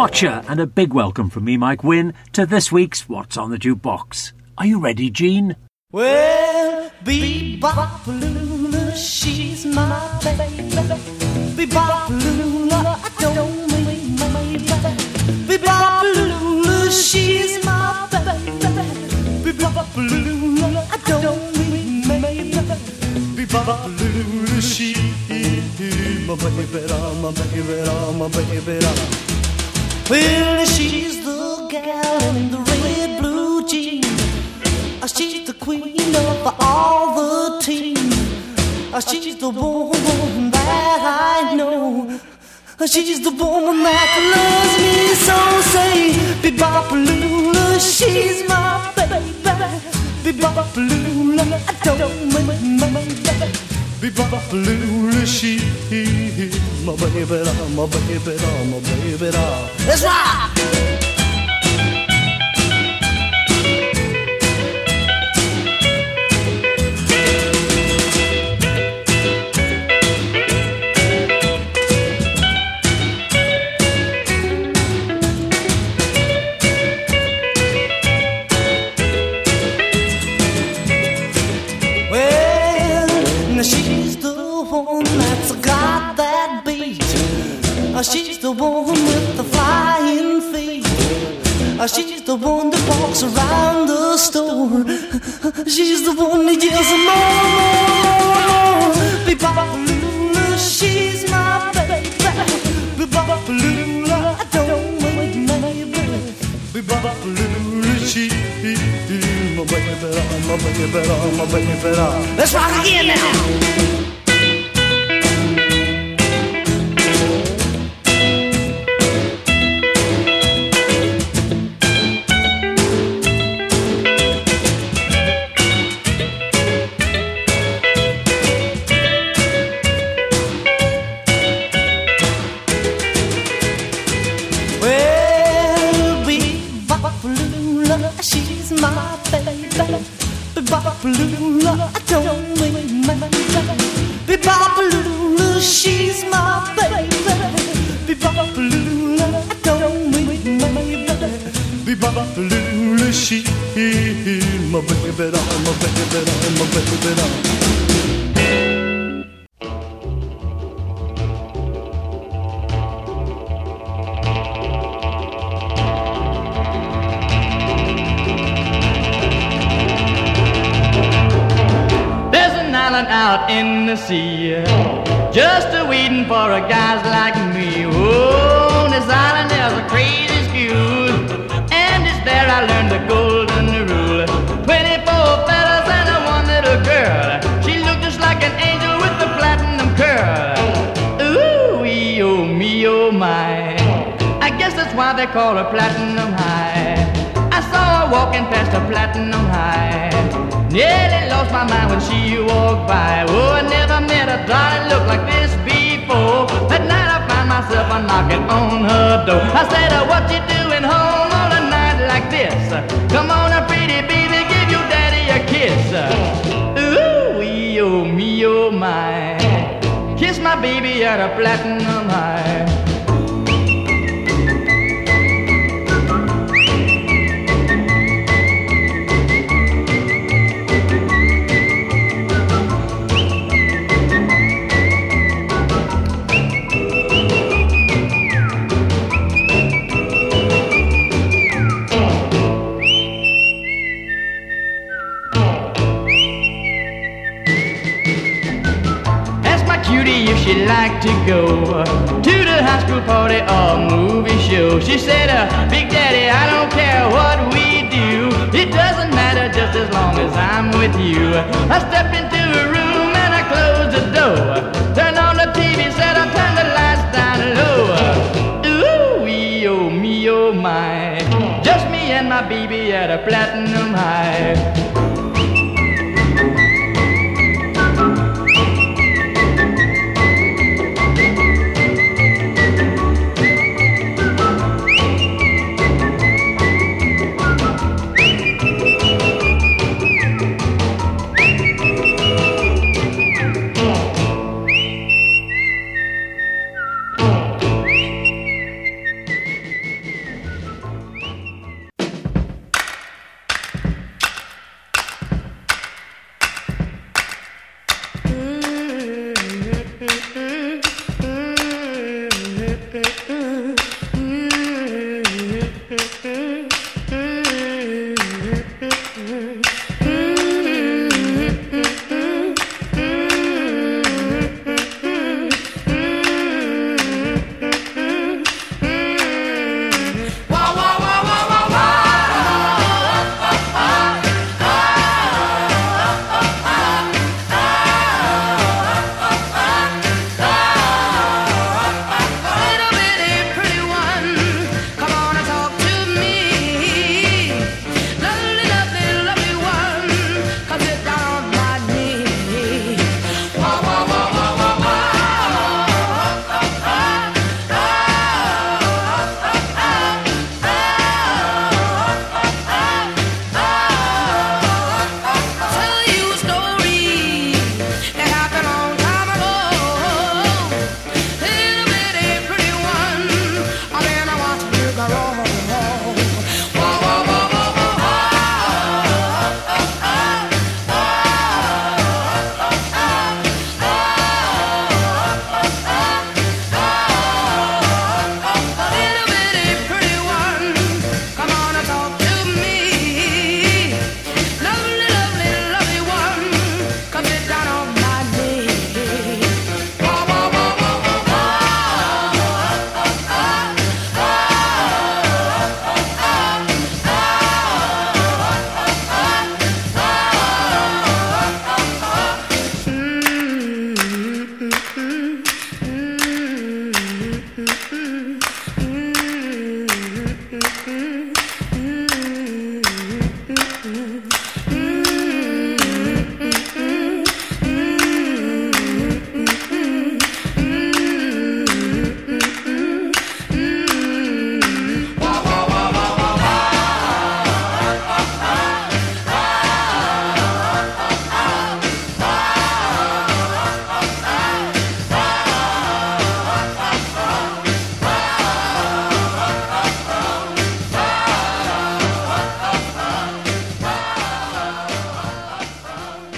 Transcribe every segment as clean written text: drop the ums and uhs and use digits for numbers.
Watcher, and a big welcome from me, Mike Wynn, to this week's What's on the Jukebox. Are you ready, Jean? Well, Bebop-a-lula, she's my baby. Bebop-a-lula, I don't mean maybe. Bebop-a-lula, she's my baby. Bebop-a-lula, I don't mean maybe. Bebop-a-lula, she's my baby, my baby. Well, she's the gal in the red blue jeans. She's the queen of all the team. She's the woman that I know. She's the woman that loves me so. Say, Bebop-a-lula, she's my baby. Bebop-a-lula, I don't mean my baby. Bebop-a-lula, she's my baby, my baby, my baby. Let's rock! She's the one with the flying feet. She's the one that walks around the store. She's the one that yells more. Bebop-a-lula, she's my baby. Bebop-a-lula, I don't mean maybe. Bebop-a-lula, she's my baby, my baby. Let's rock again now. She's my baby. Bebop-a-lula, I don't mean maybe. Bebop-a-lula, she's my baby. Bebop-a-lula, I don't mean maybe. Bebop-a-lula, she's my baby, my baby. Out in the sea, just a-waiting for a guys like me. Oh, this island has a crazy school, and it's there I learned the golden rule. 24 fellas and a one little girl. She looked just like an angel with a platinum curl. Ooh, oh me, oh my, I guess that's why they call her Platinum High. I saw her walking past a Platinum High. Nearly lost my mind when she walked by. Oh, I never met a darling look like this before. That night I found myself a-knocking on her door. I said, what you doing home on a night like this? Come on, pretty baby, give your daddy a kiss. Ooh, oh me, oh my, kiss my baby at a Platinum High. She'd like to go to the high school party or movie show. She said, Big Daddy, I don't care what we do. It doesn't matter just as long as I'm with you. I stepped into a room and I closed the door. Turned on the TV, said I turned the lights down low. Ooh, oh me, oh my, just me and my baby at a Platinum High.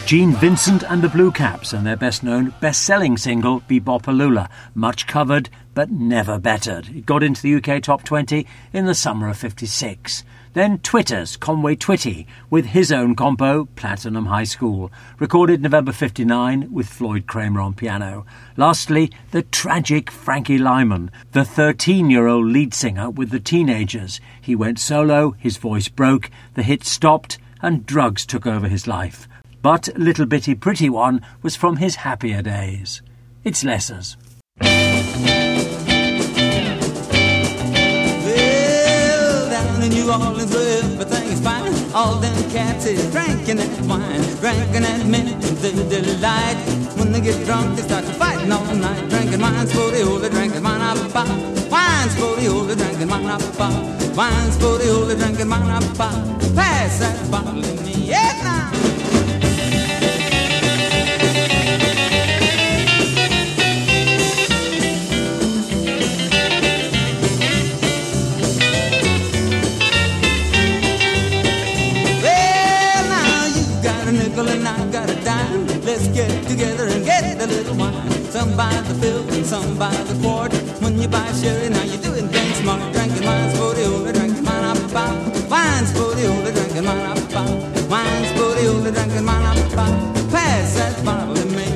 Gene Vincent and the Blue Caps and their best-known, best-selling single, Bebopalula, much covered but never bettered. It got into the UK top 20 in the summer of '56. Then Twitter's Conway Twitty with his own compo, Platinum High School, recorded November '59 with Floyd Kramer on piano. Lastly, the tragic Frankie Lyman, the 13-year-old lead singer with the Teenagers. He went solo, his voice broke, the hit stopped, and drugs took over his life. But Little Bitty Pretty One was from his happier days. It's Lessers. Well, down in New Orleans where everything is fine, all them cats is drinking that wine, drinking that mint to the delight. When they get drunk, they start to fighting all night, drinking wine's for the old, drinking wine up pop. Wine's for the old, drinking wine up pop. Wine's for the old, drinking wine up pop. Pass that bottle to me, yeah now. And I got a dime. Let's get together and get a little wine. Some by the fill and some by the quart. When you buy sherry, now you doing things smart. Drinking wine's for the older, drinking wine up pop. Wine's for the older, drinking wine up pop. Wine's for the older, drinking wine up pop. Pass that bottle to me.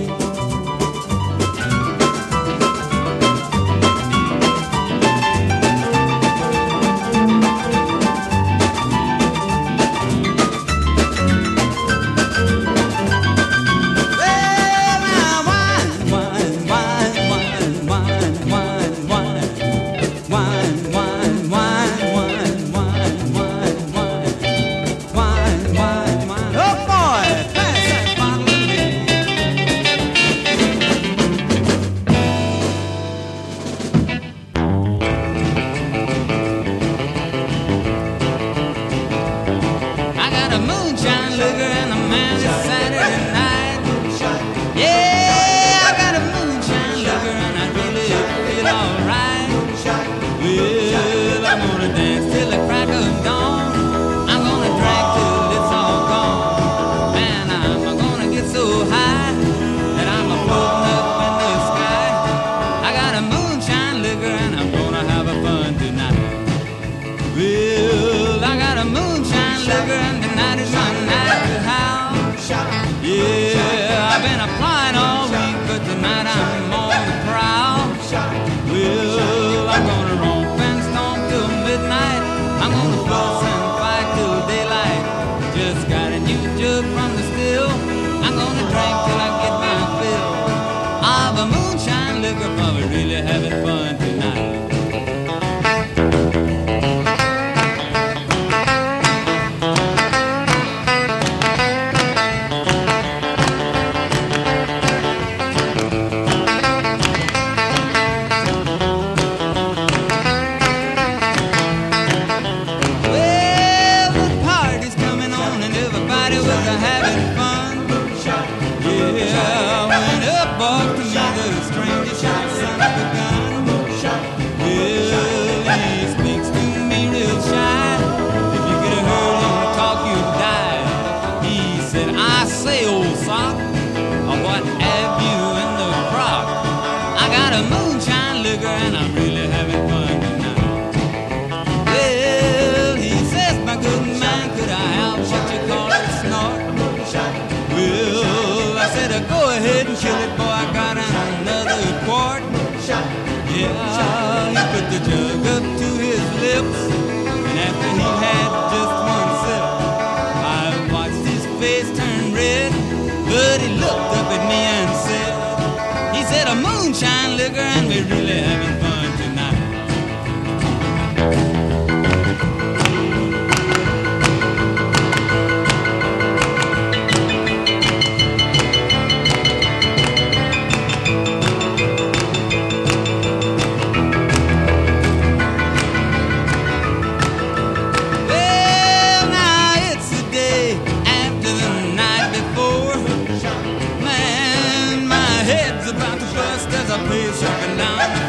Head's about to bust as I play something down.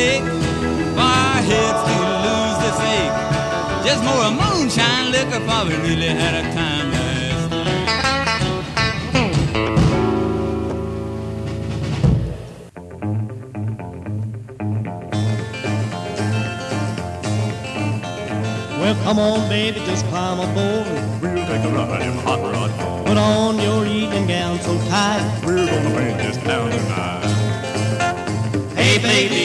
make for our heads to lose this ache. Just more moonshine liquor, for we really had a time last Well, come on, baby, just climb aboard. We'll take a ride in the hot rod. Put on your evening gown so tight. We're gonna paint this town tonight. Hey, baby,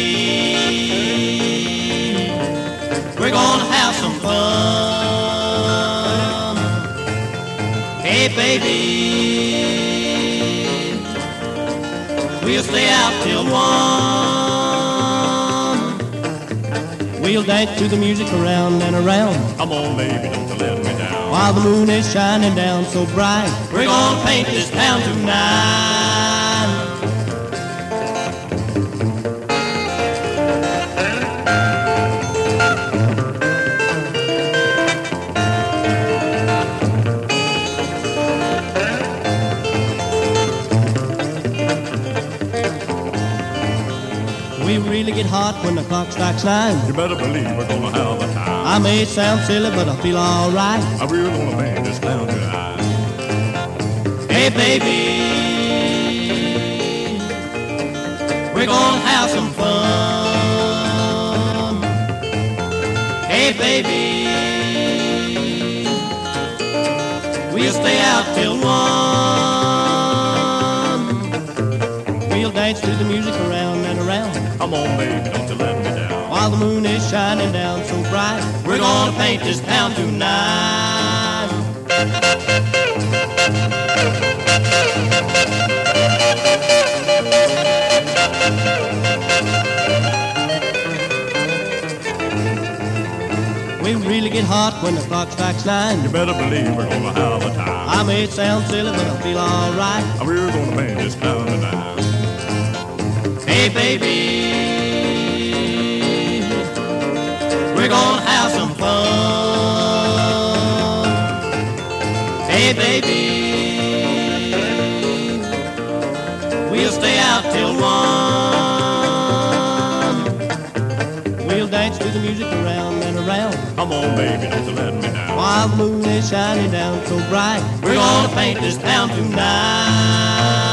we're gonna have some fun. Hey, baby, we'll stay out till 1. We'll dance to the music around and around. Come on, baby, don't you let me down. While the moon is shining down so bright, we're gonna paint this town tonight. We really get hot when the clock strikes 9. You better believe we're gonna have a time. I may sound silly, but I feel alright. We're gonna paint this town tonight. Hey, baby, we're gonna have some fun. Hey, baby, we'll stay out till 1. We'll dance to the music around and around. Come on, baby, don't you let me down. While the moon is shining down so bright, we're gonna paint this town tonight. We really get hot when the clock strikes 9. You better believe we're gonna have a time. I may sound silly, but I feel alright. We're gonna paint this town tonight. Hey, baby, we're gonna have some fun. Hey, baby, we'll stay out till 1. We'll dance to the music around and around. Come on, baby, don't you let me down. While the moon is shining down so bright, we're gonna paint this town tonight.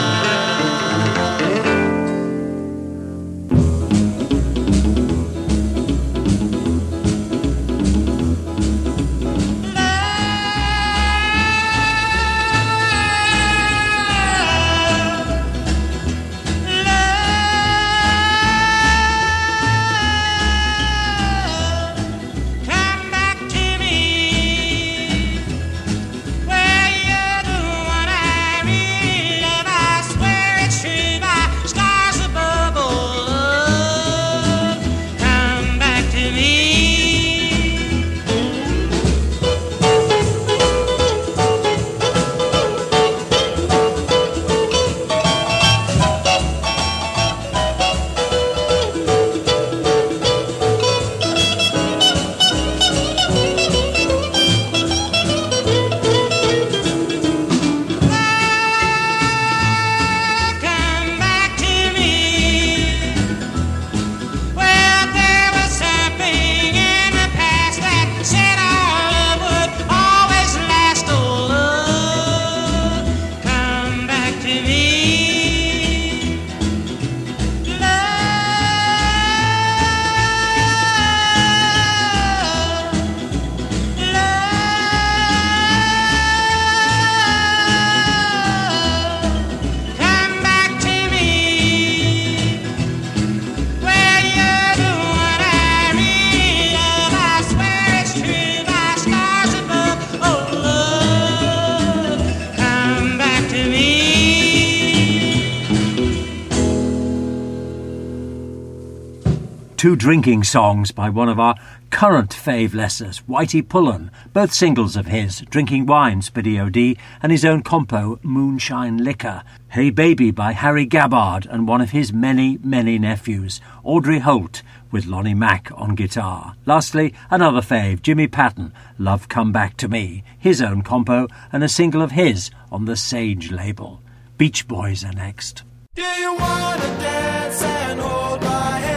Two drinking songs by one of our current fave-lessers, Whitey Pullen, both singles of his, Drinking Wine, Spiddy O.D., and his own compo, Moonshine Liquor. Hey Baby by Harry Gabbard and one of his many, many nephews, Audrey Holt, with Lonnie Mack on guitar. Lastly, another fave, Jimmy Patton, Love Come Back to Me, his own compo and a single of his on the Sage label. Beach Boys are next. Do you want to dance and hold my hand?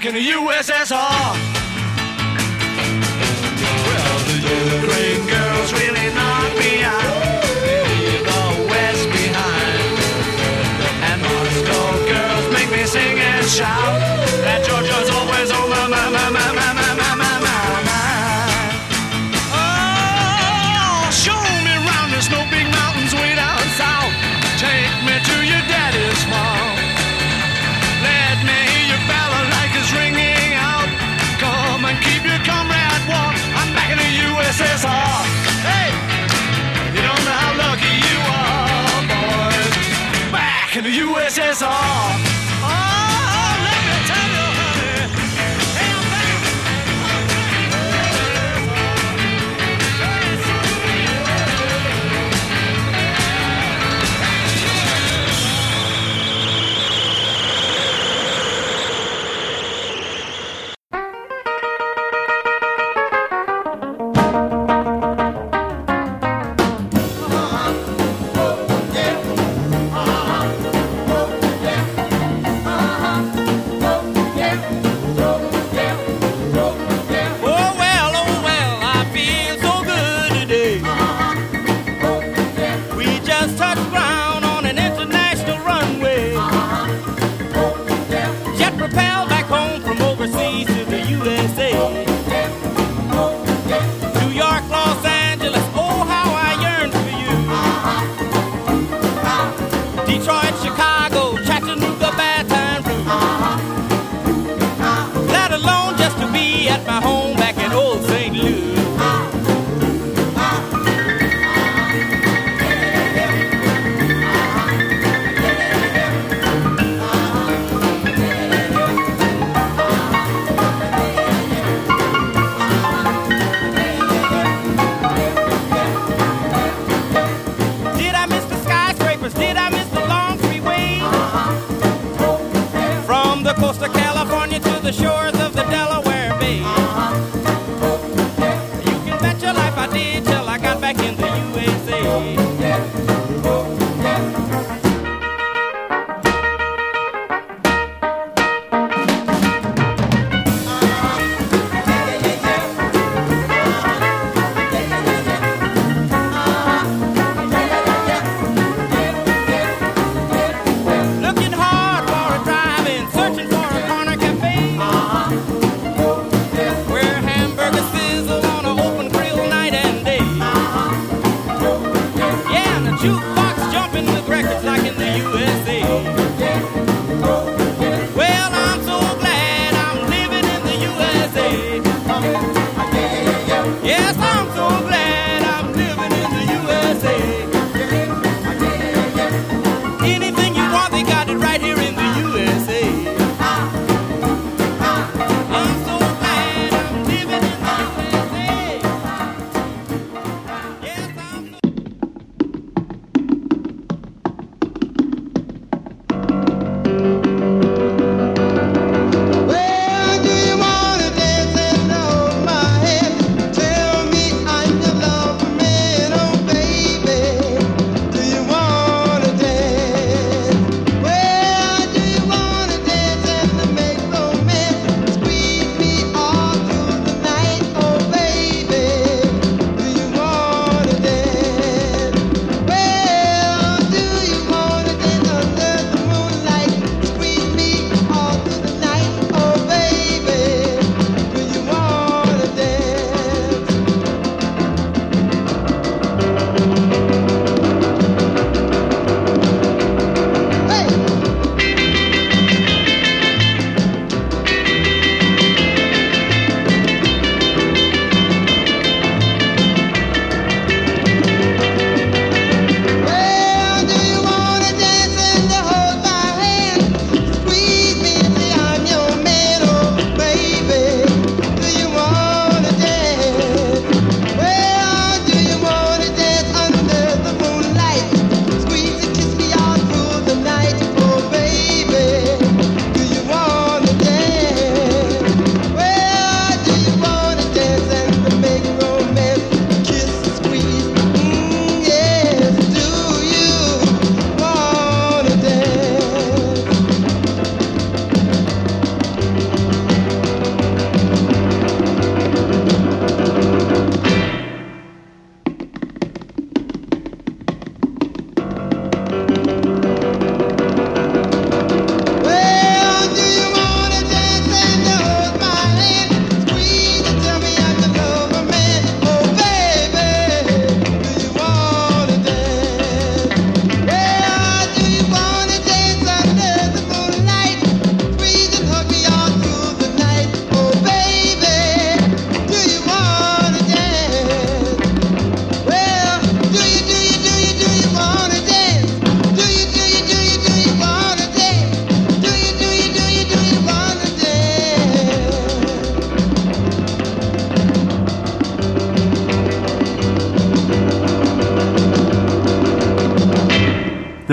in the USSR. Well, the Ukraine girls really knock me out. They leave the West behind. And Moscow girls make me sing and shout. And Georgia's always on my mind. Oh, show me round, there's no big mountains way down south. Take me to your daddy's farm. Let me hear your balalaikas ringing out. Come and keep your comrade warm. I'm back in the USSR. Hey, you don't know how lucky you are, boys. Back in the USSR. Oh, let me tell you, honey. Hey, I'm back. Did I miss the skyscrapers? Did I miss the long freeways?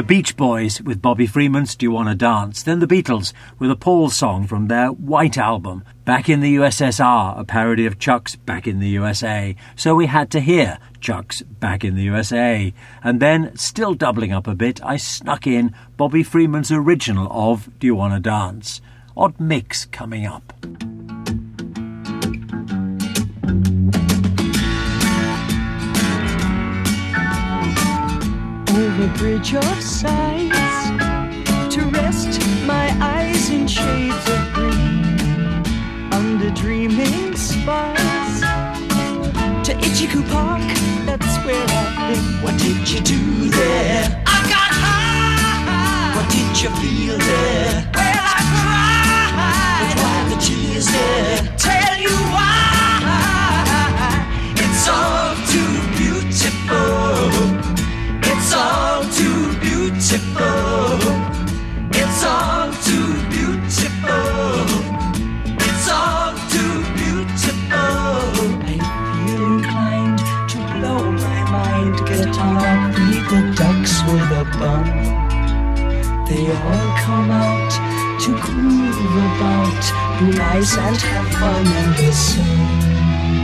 Beach Boys with Bobby Freeman's Do You Wanna Dance, then the Beatles with a Paul song from their White album, Back in the USSR, a parody of Chuck's Back in the USA. So we had to hear Chuck's Back in the USA. And then, still doubling up a bit, I snuck in Bobby Freeman's original of Do You Wanna Dance. Odd mix coming up. Over bridge of sights, to rest my eyes in shades of green, under dreaming spires, to Ichiku Park, that's where I've been. What did you do there? I got high. What did you feel there? Well, I cried. But why the tears there? Tell you why. It's all too beautiful. It's all too beautiful. It's all too beautiful. It's all too beautiful. I feel inclined to blow my mind, get on up, beat the ducks with a bun. They all come out to groove about, be nice and have fun in the sun.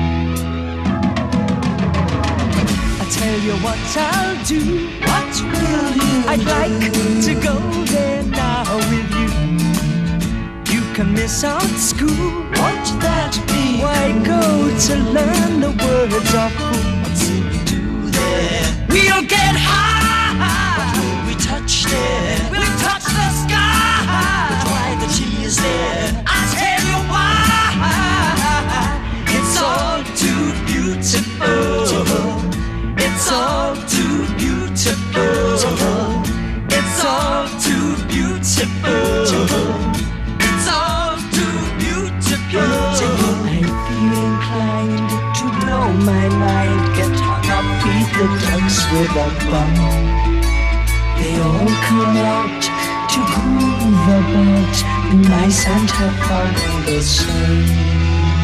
Tell you what I'll do. What will you I'd like to go there now with you. You can miss out school. Won't that be? Why go to learn the words of who? What's it do there? We'll get high. What will we touch there? We'll touch the sky. But why the tears there? I'll tell you why. It's all too beautiful. It's all too beautiful. It's all too beautiful. It's all too beautiful. I feel inclined to blow my mind, get hung up, beat the ducks with a bun. They all come out to groove about, be nice and have fun in the sun.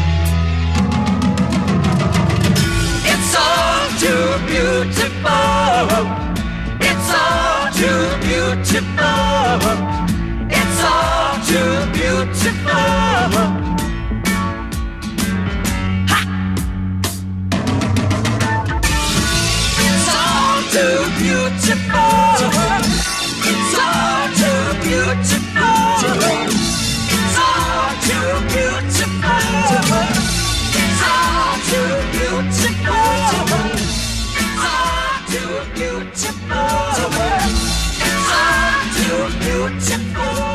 Too beautiful. It's all too beautiful. It's all too beautiful. Ha! It's all too beautiful. It's all too beautiful. It's all too beautiful. It's all too beautiful. Too beautiful. It's all too beautiful.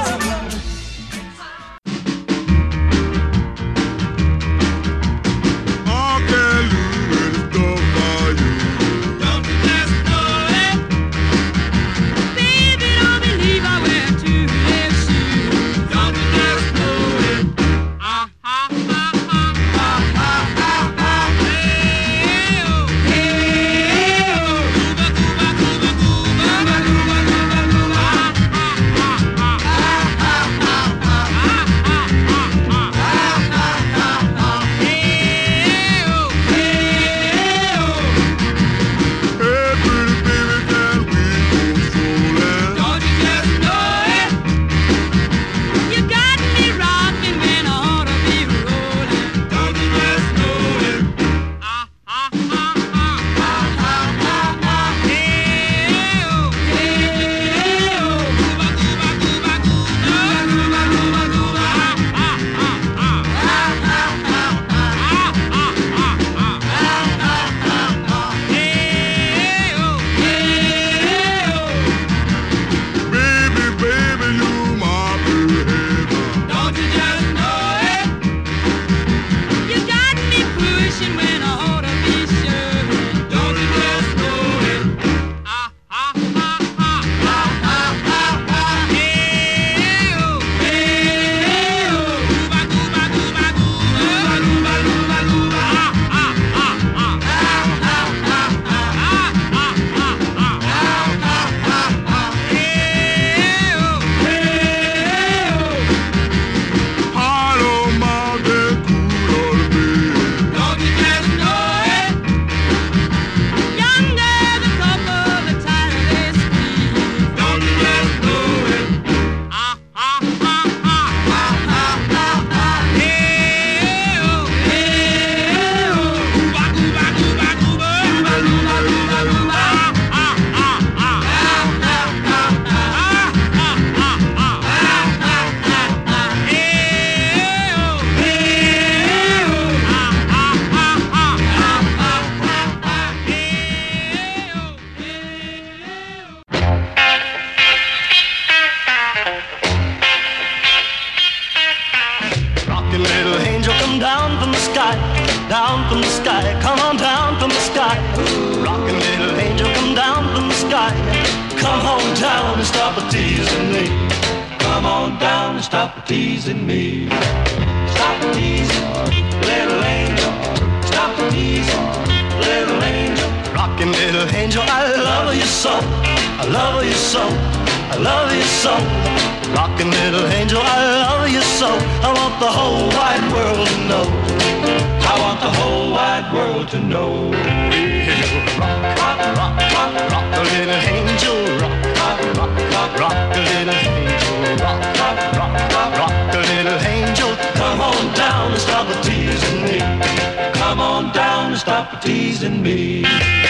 Rockin' little angel, come down from the sky, down from the sky, come on down from the sky. Rockin' little angel, come down from the sky, come on down and stop teasing me. Come on down and stop teasing me. Stop teasing, little angel. Stop teasing, little angel. Rockin' little angel, I love you so. I love you so. I love you so. Rockin' little angel, I love you so. I want the whole wide world to know. I want the whole wide world to know. Rock, rock, rock, rock, rock a little angel. Rock, rock, rock, rock, rock a little angel. Rock, rock, rock, rock, rock a little angel. Come on down and stop teasing me. Come on down and stop teasing me.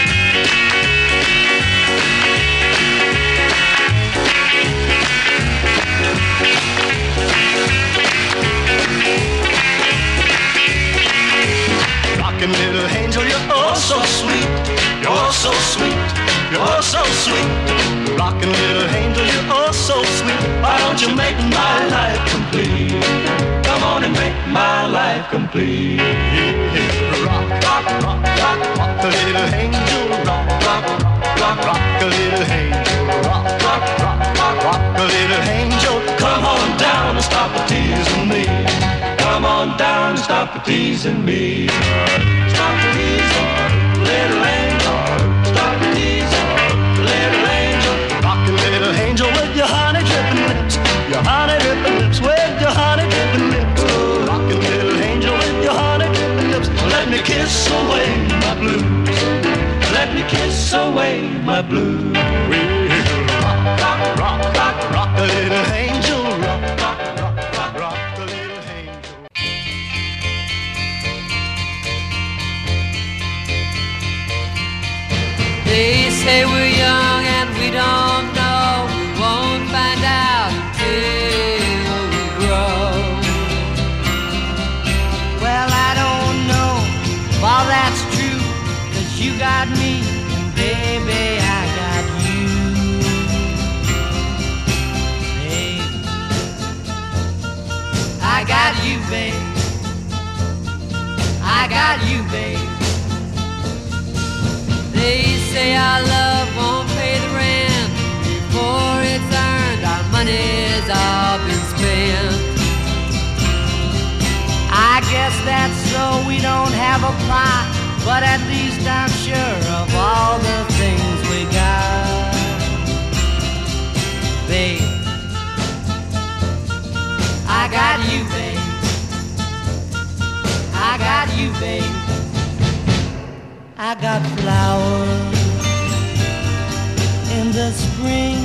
Rockin' little angel, you're oh so sweet. You're so sweet. You're so sweet. Rockin' little angel, you're oh so sweet. Why don't you make my life complete? Come on and make my life complete. Rock, rock, rock, rock, rock a little angel. Rock, rock, rock, rock a little angel. Rock, rock, rock, rock, rock a little angel. Come on down and stop teasing me. Come on down and stop teasing me. Stop teasing, little angel. Stop teasing, little angel. Rockin' little angel with your honey drippin' lips. Your honey drippin' lips with your honey drippin' lips. Rockin' little angel with your honey drippin' lips. Let me kiss away my blues. Let me kiss away my blues. Rock, rock, rock, rock, rock a little angel. Rock, rock, rock, rock, rock a little angel. They say we're young and we don't know. We won't find out until we grow. Well, I don't know if all that's true, 'cause you got me, and baby, I got you. Babe, I got you, babe. I got you, babe. They say our love won't pay the rent before it's earned. Our money's all been spent. I guess that's so we don't have a plot, but at least I'm sure of all the things we got. Babe, I got you, babe. I got you, babe. I got flowers in the spring.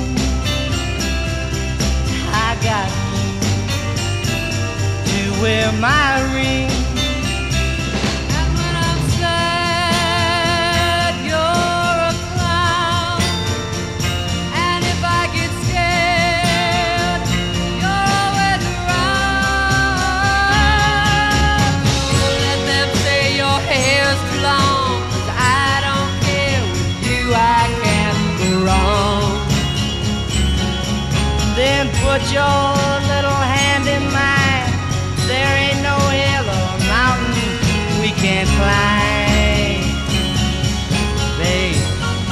I got you to wear my ring. And when I'm sad, you're a clown. And if I get scared, you're always around. Let them say your hair's too long. I can't go wrong. Then put your little hand in mine. There ain't no hill or mountain we can't climb. Babe,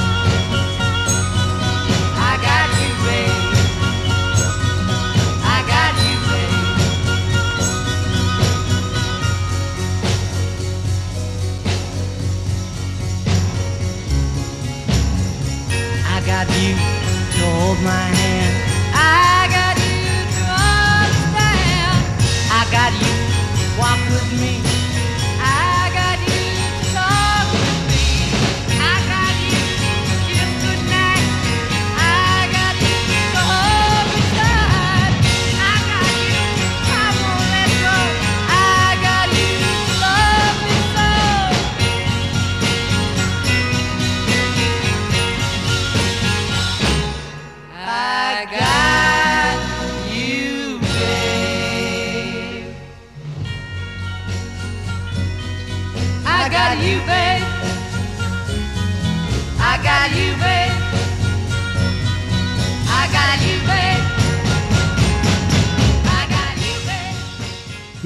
I got you, babe. I got you, babe. I got you to hold my hand. I got you to understand. I got you to walk with me. I got you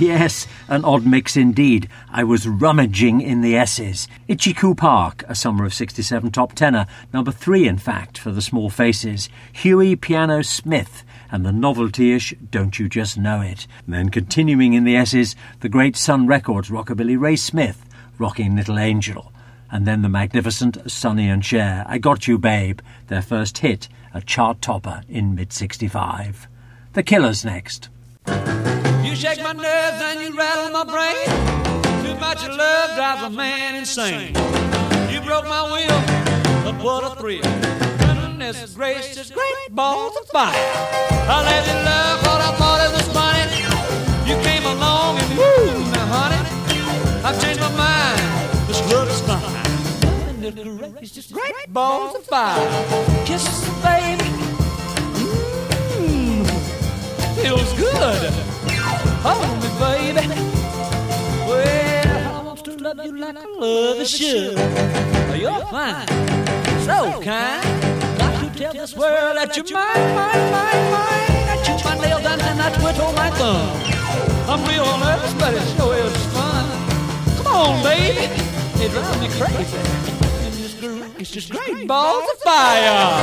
Yes, an odd mix indeed. I was rummaging in the S's. Itchy-Coo Park, a summer of 67 top tenor, number 3 in fact for the Small Faces. Huey Piano Smith and the novelty-ish Don't You Just Know It. And then continuing in the S's, the great Sun Records rockabilly Ray Smith, Rocking Little Angel. And then the magnificent Sonny and Cher, I Got You Babe, their first hit, a chart topper in mid-65. The Killers next. You shake my nerves and you rattle my brain. Too much of love drives a man insane. You broke my will, but what a thrill. Goodness gracious, great balls of fire. I let you love what I thought it was funny. You came along and woo, now honey, I've changed my mind. This love is fine. Goodness gracious, great balls of fire. Kisses, baby. Feels good. Hold me, baby. Well, I want to love you like I love you should. You're fine, so kind. Got to tell this world that you're mine. I chew my nails down and I twiddle my thumb. I'm real nervous, but it sure is fun. Come on, baby. It drives me crazy. And it's just great balls of fire.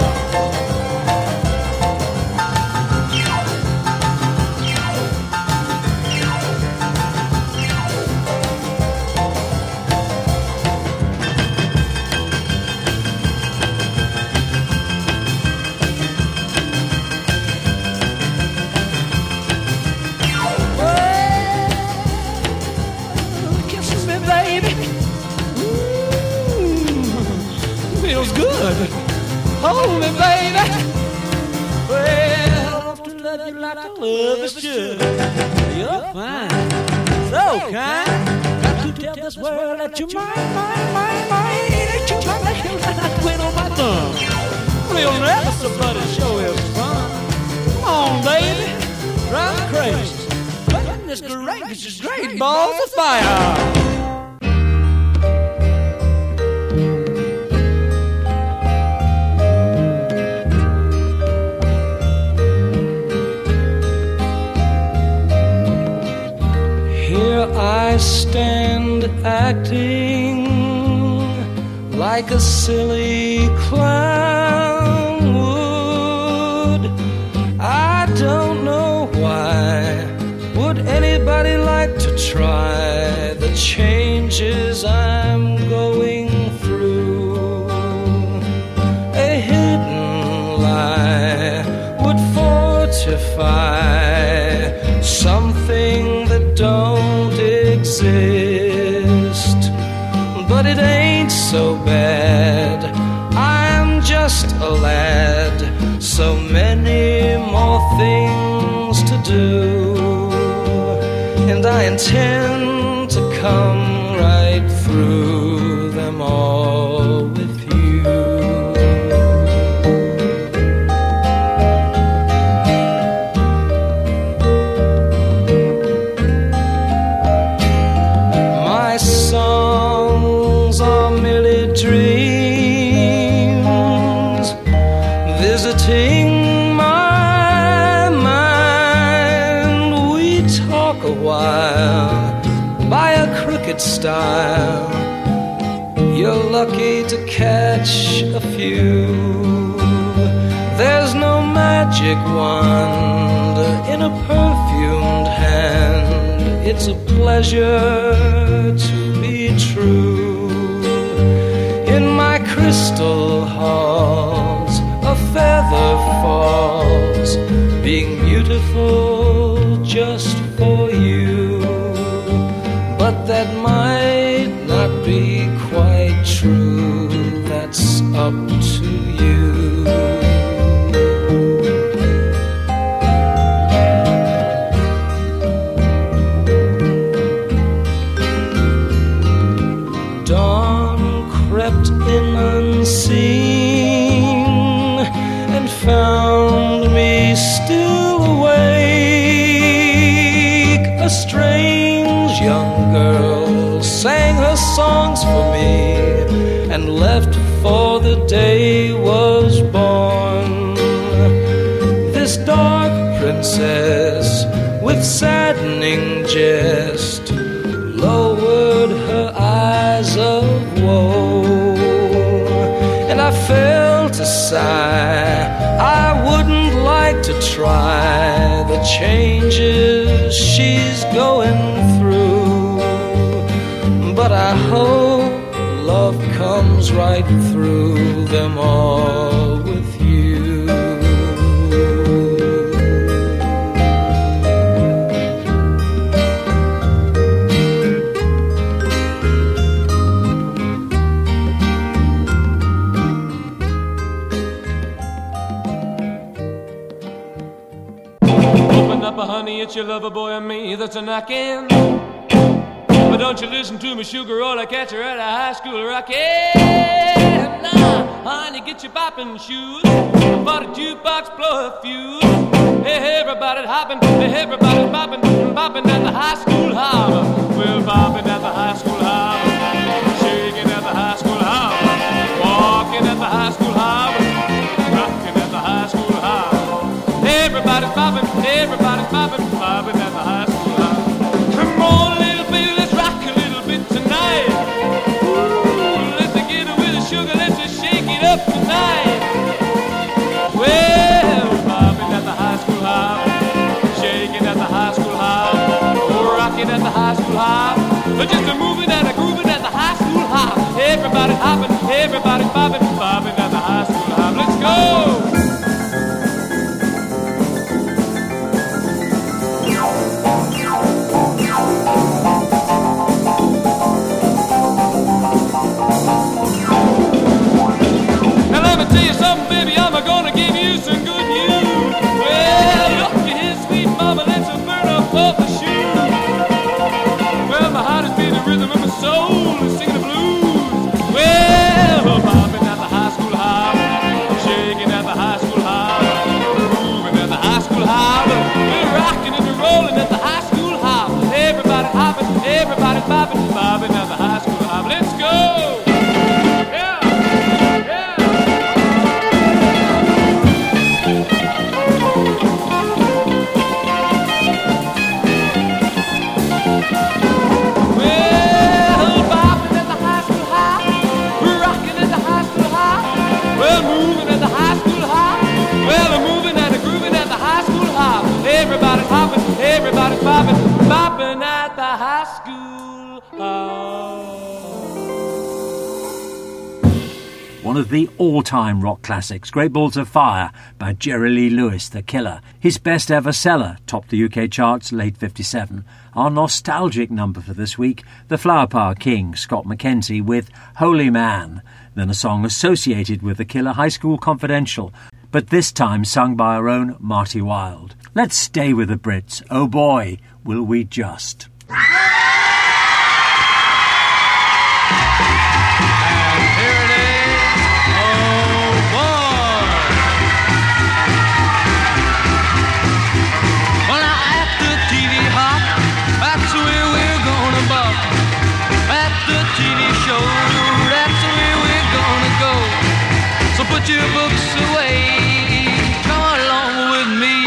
Hold me, baby. Well, I want to love you like I love you should. You're fine, so kind. Got to tell this world that you're mine. That you're my nails and I twiddle my thumb. Real nervous, but it sure is fun. Come on, baby, drive me crazy. Goodness gracious, great balls of fire. I stand acting like a silly clown would. I don't know why. Would anybody like to try the changes I'm going through? A hidden lie would fortify something that don't exist, but it ain't so bad. I'm just a lad, so many more things to do, and I intend to come right through them all with you. Visiting my mind, we talk a while by a crooked style. You're lucky to catch a few. There's no magic wand in a perfumed hand. It's a pleasure to be true. In my crystal halls, a feather falls, being beautiful just for you. But that might not be quite true. That's up to you. Unseen and found me still awake. A strange young girl sang her songs for me and left before the day was born. This dark princess with saddening jest, lowered her eyes of woe, and I felt a sigh. I wouldn't like to try the changes she's going through, but I hope love comes right through them all with you. Honey, it's your lover boy and me that's a knocking. But don't you listen to me, sugar, or I catch her at a high school rockin'. Nah, honey, get your bopping shoes. For the jukebox, blow a fuse. Hey, everybody hopping, hey, everybody bopping, bopping at the high school harbor. We're bopping at the high school harbor, shaking at the high school harbor, walking at the high school harbor, rocking at the high school harbor. Everybody's bopping, everybody's bopping, bopping at the high school harbor. Come on, little baby, let's rock a little bit tonight. Ooh, let's get it with the sugar, let's just shake it up tonight. Well, bopping at the high school harbor, shaking at the high school harbor, rocking at the high school harbor, just a moving and a grooving at the high school harbor. Everybody's hopping, everybody's bopping, bopping at the high school harbor. Let's go! Gonna give you some good news. Well, look at his sweet mama, let's burn up off the shoe. Well, my heart is beating the rhythm of my soul is singing the blues. Well, bopping at the high school harbor, shaking at the high school harbor, moving at the high school harbor, we're rocking and we're rolling at the high school harbor. Everybody hopping, everybody bopping, bopping at the high school harbor. Let's go! Everybody's hopping, everybody's bopping, bopping at the high school hall. One of the all-time rock classics, Great Balls of Fire by Jerry Lee Lewis, The Killer. His best ever seller, topped the UK charts late 57. Our nostalgic number for this week, the Flower Power King, Scott McKenzie, with Holy Man. Then a song associated with The Killer, High School Confidential, but this time sung by our own Marty Wilde. Let's stay with the Brits. Oh boy, will we just. And here it is. Oh boy. Well, now at the TV hop, that's where we're gonna buck. At the TV show, that's where we're gonna go. So put your books away, come along with me.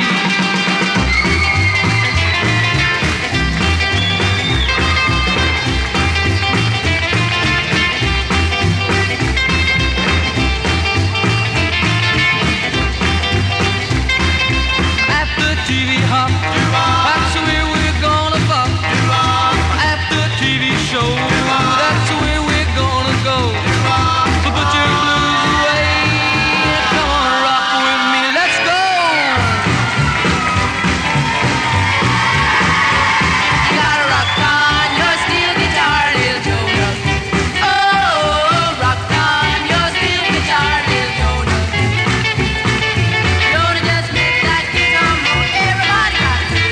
TV hop, that's where we're gonna buck. At the TV show, that's where we're gonna go. So put your blues away, come on, rock with me, let's go. You gotta rock on your steel guitar, little Jonas. Oh, rock on your steel guitar, little Jonas. Jonas, just make that guitar move. Everybody got to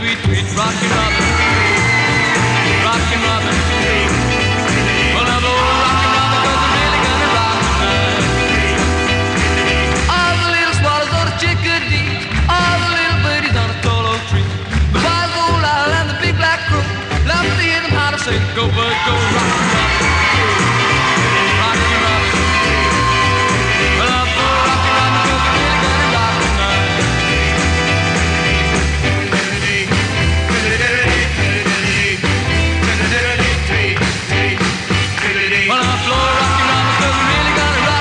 tweet, tweet, rockin' Robin. Rockin' Robin. Well, now the old rockin' Robin, 'cause I'm really gonna rock tonight. All the little swallows on a chickadee, all the little birdies on a tall oak tree, the wild gold owl and the big black crow, love to hear them how to say, go bird, go rockin' Robin. Rockin' Robin. Well, I'm for rockin' Robin, 'cause I'm really gonna rock tonight. Well, I'm for rockin' Robin, 'cause I'm really gonna rock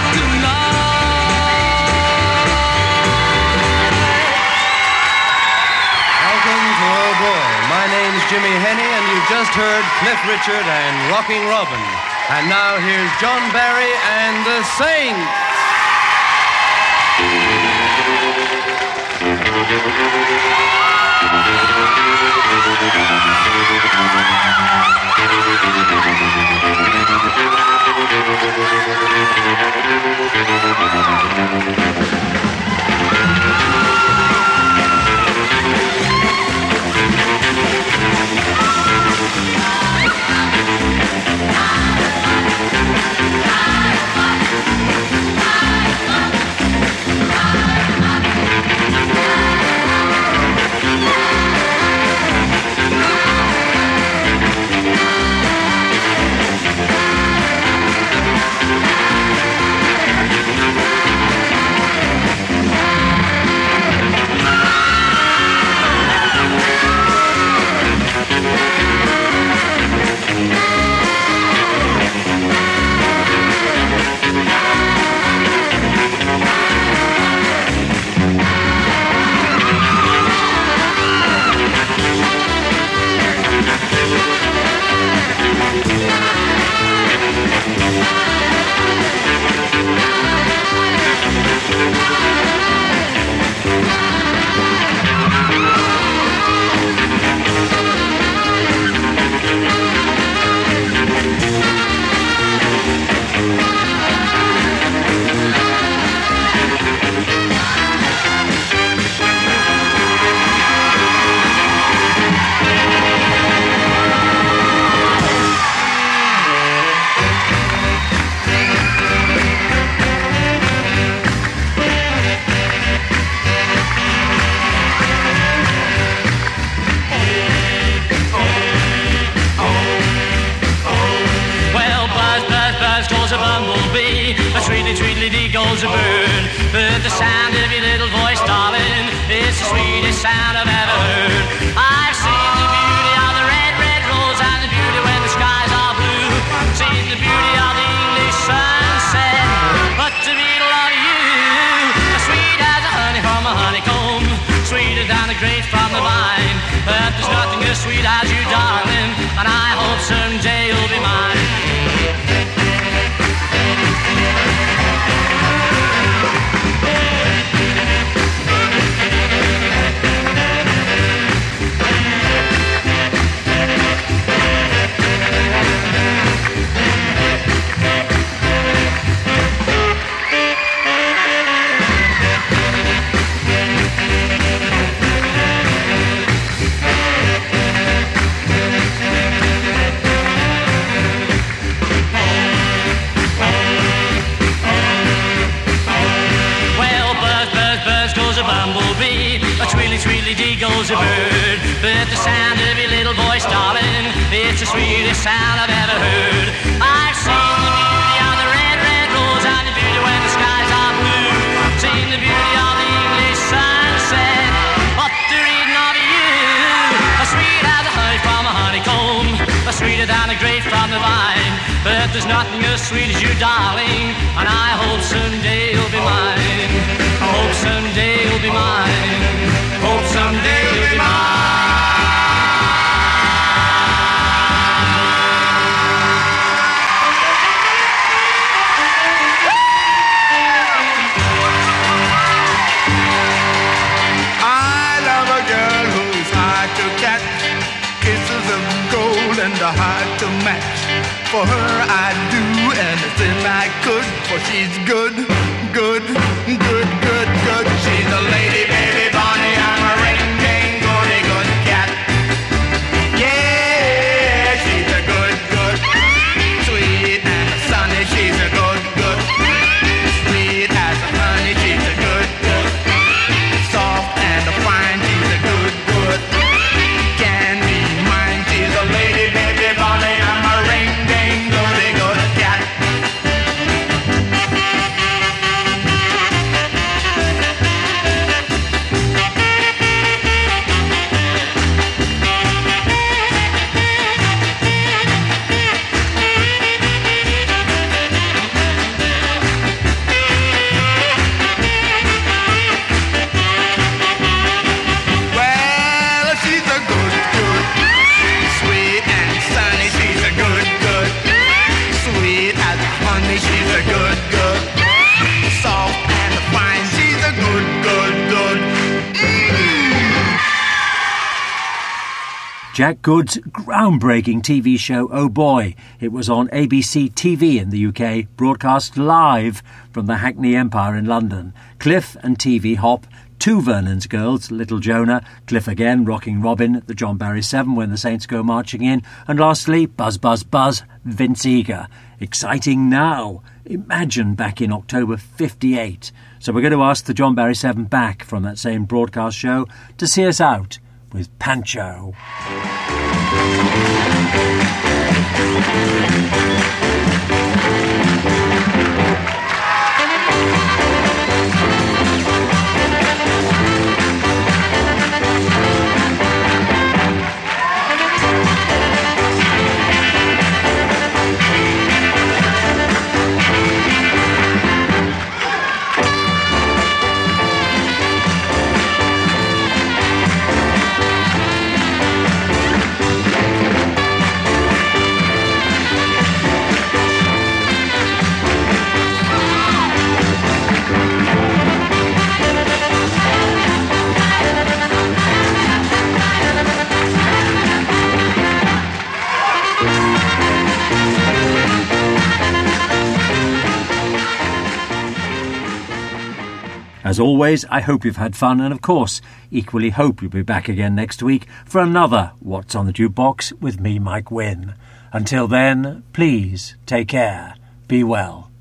tonight. Welcome to Oh Boy. My name's Jimmy Henney, and you've just heard Cliff Richard and Rocking Robin. And now here's John Barry and the Saints. Tweedledee goes a bird, but the sound of your little voice, darling, is the sweetest sound I've ever heard. I've seen the beauty of the red, red rose and the beauty when the skies are blue. Seen the beauty of the English sunset, but the beetle of you, as sweet as the honey from a honeycomb, sweeter than the grapes from the vine. But there's nothing as sweet as you, darling, and I hope someday you'll be mine. Tweedledee goes a bird, but the sound of your little voice, darling, it's the sweetest sound I've ever heard. I've seen the beauty of the red, red rose and the beauty when the skies are blue. Seen the beauty of the English sunset, but the reading of you, as sweet as the honey from a honeycomb, sweeter than the grape from the vine. But there's nothing as sweet as you, darling, and I hope someday you'll be mine. I hope someday you'll be mine. Hope someday you'll be mine. I love a girl who's hard to catch, kisses of gold and a heart to match. For her I'd do anything I could, for she's good, good, good, good, good. She's a lady, baby, Bonnie, I'm a ring-ding, goody, good cat. Jack Good's groundbreaking TV show Oh Boy. It was on ABC TV in the UK, broadcast live from the Hackney Empire in London. Cliff and TV Hop, two Vernon's Girls, Little Jonah, Cliff again, Rocking Robin, the John Barry 7 when the Saints go marching in, and lastly, Buzz Buzz Buzz, Vince Eager. Exciting now. Imagine back in October 58. So we're going to ask the John Barry 7 back from that same broadcast show to see us out with Pancho. As always, I hope you've had fun and, of course, equally hope you'll be back again next week for another What's on the Jukebox with me, Mike Wynne. Until then, please take care, be well.